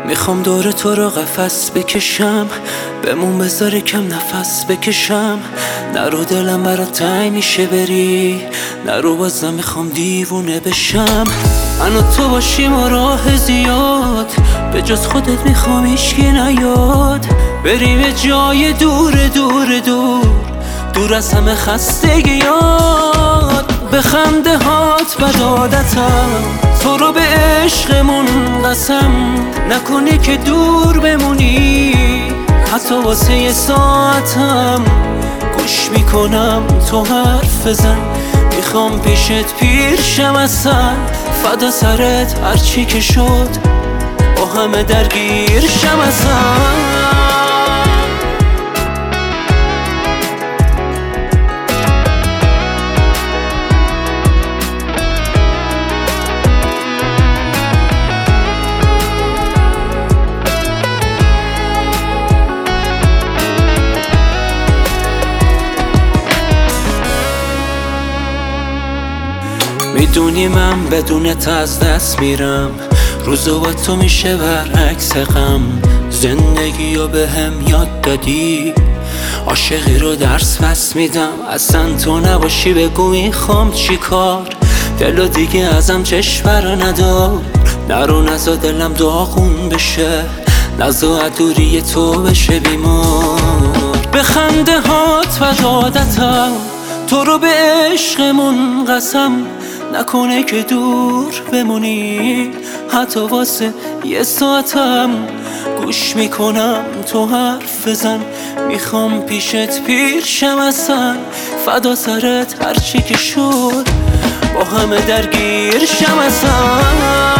میخوام دور تو رو قفس بکشم، بمون بذار کم نفس بکشم. نرو دلم برات تنگ میشه بری، نرو بازم میخوام دیوونه بشم. من و تو باشیم و راه زیاد، به جز خودت میخوام هیچکی نیاد. بریم یه جای دور دور دور، دور از همه خستگیات. به خنده هات بد عادتم، تو رو به عشقمون قسم. نکنی که دور بمونی حتی واسه یه ساعتم. گوش میکنم تو حرف بزن، میخوام پیشت پیر شم اصلا. فدا سرت هرچی که شد، با همه درگیر شم اصلا. میدونی من بدونت از دست میرم، روزو با تو میشه برعکس غم. زندگی رو به هم یاد دادی، عاشقی رو درس پس میدم. اصلا تو نباشی بگو میخوام چی کار، دلو دیگه ازم چشم برا ندار. نرو نزا دلم داغون بشه، نزا دوری تو بشه بیمار. به خنده هات و عادتم، تو رو به عشقمون قسم. نکنه که دور بمونی حتی واسه یه ساعتم. گوش میکنم تو حرف بزن، میخوام پیشت پیر شم اصلا. فدا سرت هرچی که شد، با همه درگیر شم اصلا.